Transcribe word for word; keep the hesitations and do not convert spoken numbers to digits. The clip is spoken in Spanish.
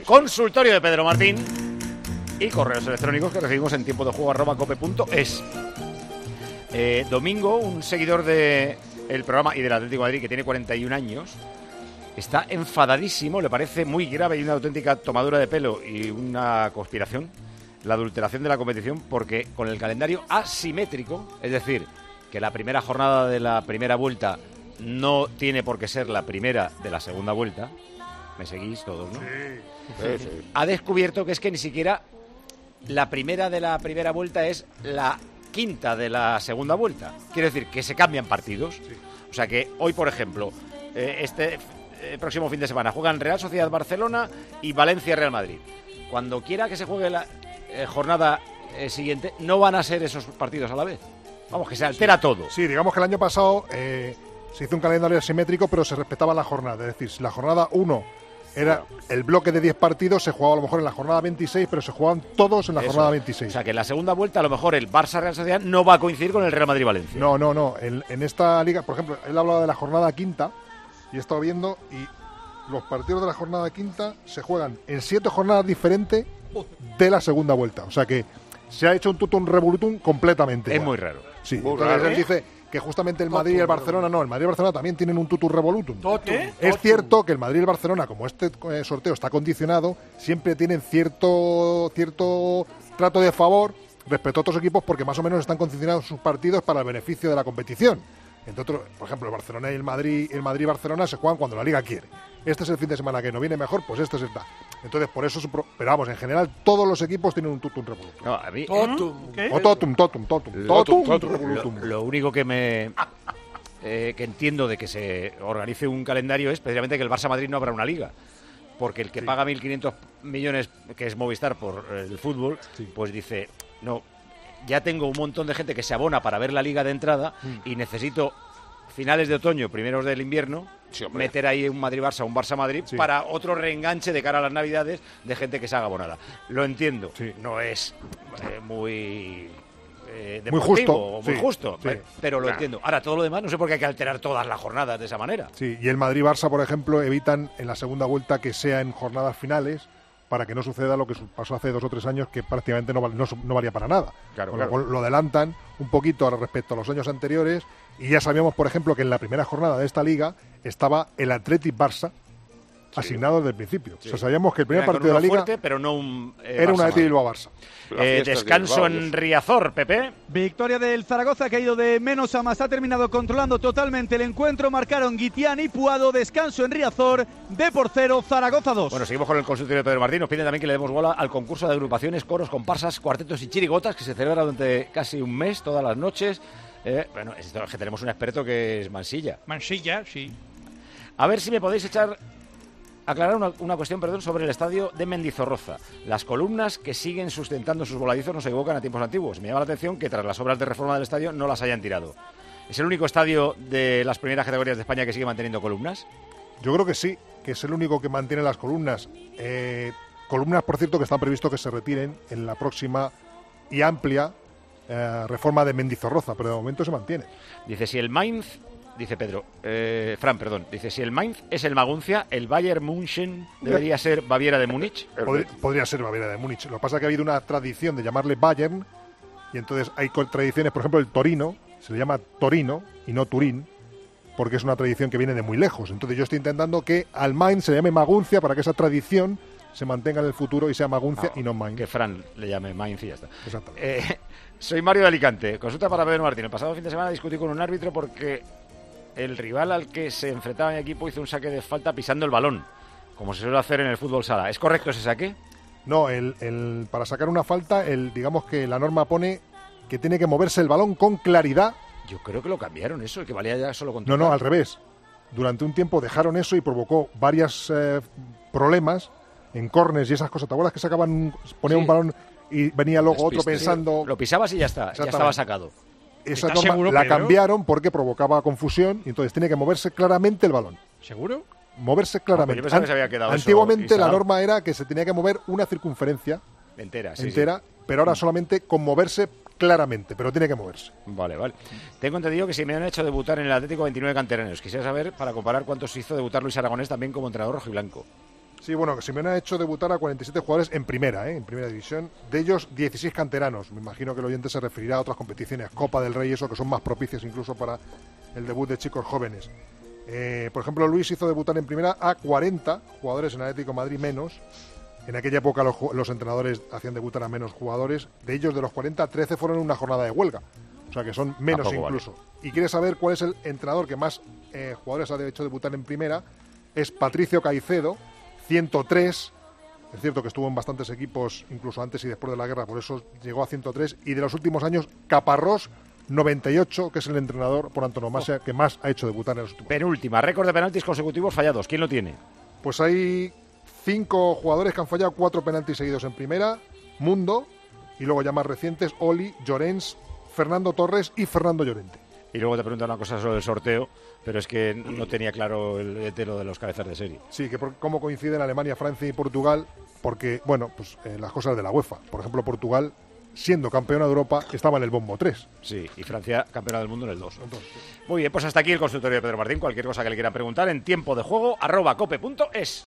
Consultorio de Pedro Martín y correos electrónicos que recibimos en tiempo de juego arroba cope punto es. Eh, Domingo, un seguidor del programa y del Atlético de Madrid que tiene cuarenta y un años, está enfadadísimo, le parece muy grave y una auténtica tomadura de pelo y una conspiración la adulteración de la competición, porque con el calendario asimétrico, es decir, que la primera jornada de la primera vuelta no tiene por qué ser la primera de la segunda vuelta. ¿Me seguís todos, no? Sí, sí, sí. Ha descubierto que es que ni siquiera la primera de la primera vuelta es la quinta de la segunda vuelta. Quiero decir, que se cambian partidos. Sí. O sea que hoy, por ejemplo, eh, este eh, próximo fin de semana juegan Real Sociedad Barcelona y Valencia Real Madrid. Cuando quiera que se juegue la eh, jornada eh, siguiente, no van a ser esos partidos a la vez. Vamos, que se altera sí. todo. Sí, digamos que el año pasado eh, se hizo un calendario asimétrico, pero se respetaba la jornada. Es decir, si la jornada uno era el bloque de diez partidos, se jugaba a lo mejor en la jornada veintiséis, pero se jugaban todos en la Eso. jornada veintiséis. O sea que en la segunda vuelta a lo mejor el Barça Real Sociedad no va a coincidir con el Real Madrid Valencia. No, no, no. En, en esta liga, por ejemplo, él hablaba de la jornada quinta y he estado viendo y los partidos de la jornada quinta se juegan en siete jornadas diferentes de la segunda vuelta. O sea que se ha hecho un tutum revolutum completamente. Es igual. muy raro. Sí, muy entonces raro, él ¿eh? dice que justamente el Madrid y el Barcelona no, el Madrid y el Barcelona también tienen un tutum revolutum. Totum, Es totum. cierto que el Madrid y el Barcelona, como este eh, sorteo está condicionado, siempre tienen cierto cierto trato de favor respecto a otros equipos porque más o menos están condicionados sus partidos para el beneficio de la competición. Entre otros, por ejemplo, el Barcelona y el Madrid, el Madrid y Barcelona se juegan cuando la Liga quiere. Este es el fin de semana que no viene mejor, pues este es el tal. Entonces, por eso, pero vamos, en general, todos los equipos tienen un tutum revolutum. No, a mí, Totum. ¿Qué? O totum, totum, totum, totum, revolutum. Lo, lo único que me eh, que entiendo de que se organice un calendario es precisamente que el Barça Madrid no habrá una liga. Porque el que Sí. paga mil quinientos millones, que es Movistar por el fútbol, Sí. pues dice, no, ya tengo un montón de gente que se abona para ver la liga de entrada Mm. y necesito finales de otoño, primeros del invierno, Sí, hombre. meter ahí un Madrid-Barça, un Barça-Madrid, Sí. para otro reenganche de cara a las Navidades de gente que se haga abonada. Lo entiendo, Sí. no es eh, muy... eh, Muy deportivo justo, o muy sí, justo, sí. eh, pero lo Nah. entiendo. Ahora, todo lo demás, no sé por qué hay que alterar todas las jornadas de esa manera. Sí, y el Madrid-Barça, por ejemplo, evitan en la segunda vuelta que sea en jornadas finales para que no suceda lo que su- pasó hace dos o tres años, que prácticamente no, val- no, su- no valía para nada. Claro, Con lo claro. cual lo adelantan un poquito respecto a los años anteriores y ya sabíamos, por ejemplo, que en la primera jornada de esta liga estaba el Athletic Barça asignado desde el principio. Sí. O sea, sabíamos que el primer Era con partido de la uno liga fuerte, pero no un eh, era un Barça-Madrid. Athletic Bilbao-Barça. La Eh, fiesta de descanso Bilbao, en eso. Riazor, Pepe. Victoria del Zaragoza, que ha ido de menos a más, ha terminado controlando totalmente el encuentro. Marcaron Guitián y Puado. Descanso en Riazor, de por cero, Zaragoza dos. Bueno, seguimos con el consultorio de Pedro Martín. Nos piden también que le demos bola al concurso de agrupaciones, coros, comparsas, cuartetos y chirigotas que se celebra durante casi un mes, todas las noches. Eh, bueno, esto es que tenemos un experto que es Mansilla. Mansilla, sí. A ver si me podéis echar... Aclarar una, una cuestión, perdón, sobre el estadio de Mendizorroza. Las columnas que siguen sustentando sus voladizos no se evocan a tiempos antiguos. Me llama la atención que tras las obras de reforma del estadio no las hayan tirado. ¿Es el único estadio de las primeras categorías de España que sigue manteniendo columnas? Yo creo que sí, que es el único que mantiene las columnas. Eh, columnas, por cierto, que están previsto que se retiren en la próxima y amplia eh, reforma de Mendizorroza, pero de momento se mantiene. Dice, si el Mainz... Dice Pedro, eh, Fran, perdón. Dice, si el Mainz es el Maguncia, el Bayern München debería ser Baviera de Múnich. Podría, podría ser Baviera de Múnich. Lo que pasa es que ha habido una tradición de llamarle Bayern y entonces hay co- tradiciones, por ejemplo, el Torino, se le llama Torino y no Turín, porque es una tradición que viene de muy lejos. Entonces yo estoy intentando que al Mainz se le llame Maguncia para que esa tradición se mantenga en el futuro y sea Maguncia No, y no Mainz. Que Fran le llame Mainz y ya está. Exactamente. Eh, soy Mario de Alicante. Consulta para Pedro Martín. El pasado fin de semana discutí con un árbitro porque el rival al que se enfrentaba mi equipo hizo un saque de falta pisando el balón, como se suele hacer en el fútbol sala. ¿Es correcto ese saque? No, el, el, para sacar una falta, el, digamos que la norma pone que tiene que moverse el balón con claridad. Yo creo que lo cambiaron eso, que valía ya solo con No, tocar. no, al revés. Durante un tiempo dejaron eso y provocó varios eh, problemas en córners y esas cosas. ¿Te acuerdas que sacaban, un- ponían Sí. un balón y venía luego otro Despiste. pensando? Lo pisabas y ya está, ya Exactamente. estaba sacado. Esa ¿Estás norma seguro, la Pedro? cambiaron porque provocaba confusión y entonces tiene que moverse claramente el balón. ¿Seguro? Moverse Ah, claramente. pues yo pensaba que se había quedado eso Antiguamente la instalado. norma era que se tenía que mover una circunferencia Entera, sí, entera, sí. pero ahora solamente con moverse claramente, pero tiene que moverse. Vale, vale. Tengo entendido que si me han hecho debutar en el Atlético veintinueve canteranos. Quisiera saber, para comparar, cuántos hizo debutar Luis Aragonés también como entrenador rojiblanco. Sí, bueno, que Simeone ha hecho debutar a cuarenta y siete jugadores en primera, ¿eh? en primera división. De ellos, dieciséis canteranos. Me imagino que el oyente se referirá a otras competiciones, Copa del Rey, eso, que son más propicias incluso para el debut de chicos jóvenes. Eh, por ejemplo, Luis hizo debutar en primera a cuarenta jugadores en Atlético de Madrid menos. En aquella época los, los entrenadores hacían debutar a menos jugadores. De ellos, de los cuarenta, trece fueron en una jornada de huelga. O sea que son menos Tampoco incluso. vale. Y quieres saber cuál es el entrenador que más eh, jugadores ha hecho debutar en primera. Es Patricio Caicedo, ciento tres. Es cierto que estuvo en bastantes equipos, incluso antes y después de la guerra, por eso llegó a ciento tres. Y de los últimos años, Caparrós, noventa y ocho, que es el entrenador por antonomasia que más ha hecho debutar en los últimos años. Penúltima, récord de penaltis consecutivos fallados. ¿Quién lo tiene? Pues hay cinco jugadores que han fallado cuatro penaltis seguidos en primera. Mundo, y luego ya más recientes, Oli, Llorens, Fernando Torres y Fernando Llorente. Y luego te pregunto una cosa sobre el sorteo, pero es que no tenía claro el de lo de los cabezas de serie. Sí, que por, cómo coinciden Alemania, Francia y Portugal, porque, bueno, pues eh, las cosas de la UEFA. Por ejemplo, Portugal, siendo campeona de Europa, estaba en el bombo tres. Sí, y Francia, campeona del mundo en el dos. Entonces, Muy bien, pues hasta aquí el consultorio de Pedro Martín. Cualquier cosa que le quieran preguntar en tiempo de juego, arroba cope punto es.